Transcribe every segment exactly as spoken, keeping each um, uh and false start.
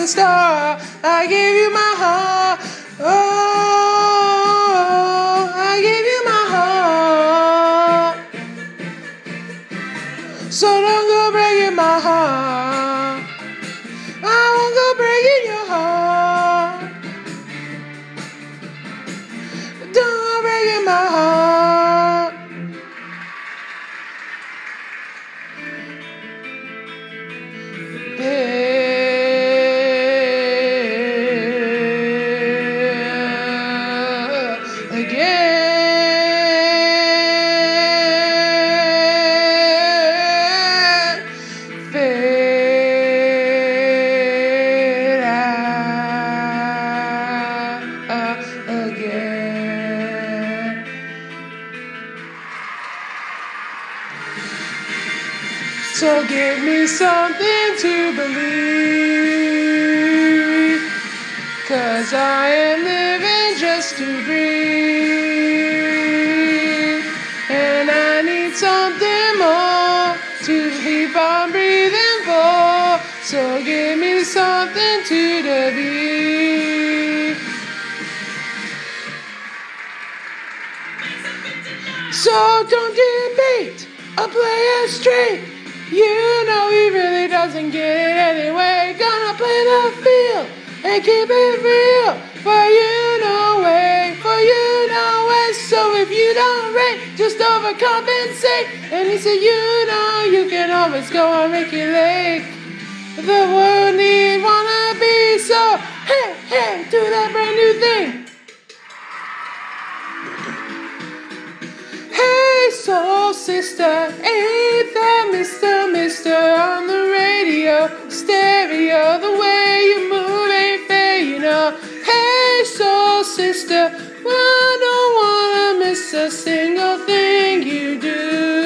the start. I gave you my heart. Oh, I gave you my heart. So don't go breaking my heart. I won't go breaking your heart. Don't go breaking my heart. Yeah. Again, fade out again. So give me something to believe, 'cause I am living just to breathe, and I need something more to keep on breathing for. So give me something to believe. So don't debate or play it straight. You know he really doesn't get it anyway. Gonna play the field and keep it real. For you know way, for you know way. So if you don't rate, just overcompensate. And he said, you know you can always go on Ricky Lake. The world need wanna be, so hey, hey, do that brand new thing. Hey, soul sister, ain't that Mister Mister on the radio, stereo, the way you move ain't fair, you know. Hey, soul sister, I don't wanna miss a single thing you do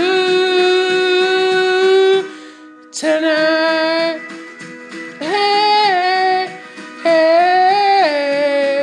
tonight. Hey, hey,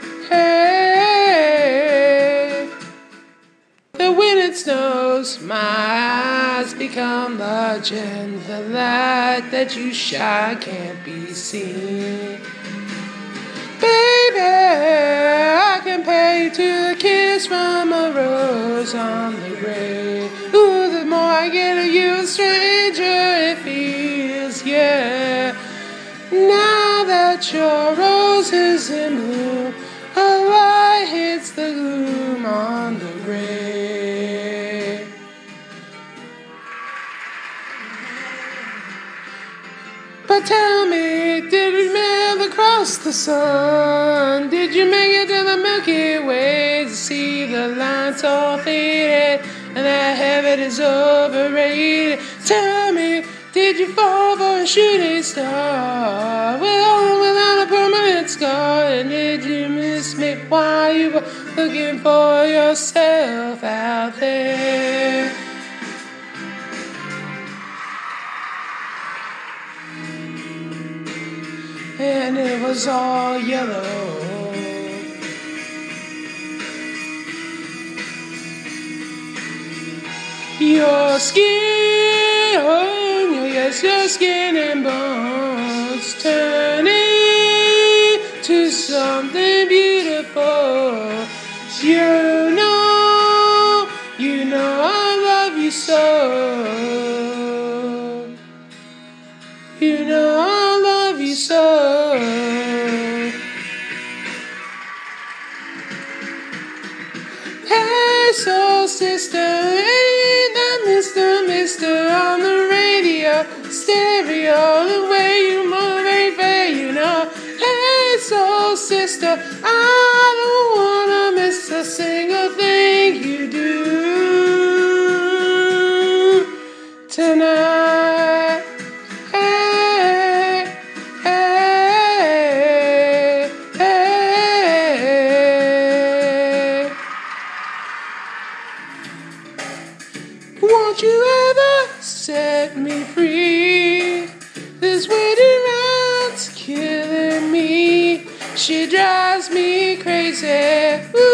hey. The wind it snows, my eyes become legends. The light that you shine can't be seen. Baby, I compare you to a kiss from a rose on the grave. Ooh, the more I get of you, the stranger it feels, yeah. Now that your rose is in bloom, a light hits the gloom on the grave. But tell me, did you ever cross the sun? Did you make it to the Milky Way to see the lights all faded and that heaven is overrated? Tell me, did you fall for a shooting star with or without a permanent scar? And did you miss me while you were looking for yourself out there? And it was all yellow. Your skin, oh yes, your skin and bones turning to something beautiful. You know, you know I love you so. You know I love you so. Hey, soul sister, ain't that Mister Mister on the radio, stereo, the way you move ain't fair, you know. Hey, soul sister, I don't wanna miss a single thing you do tonight. Hey, hey, hey. Won't you ever set me free? This waiting around's killing me. She drives me crazy. Ooh.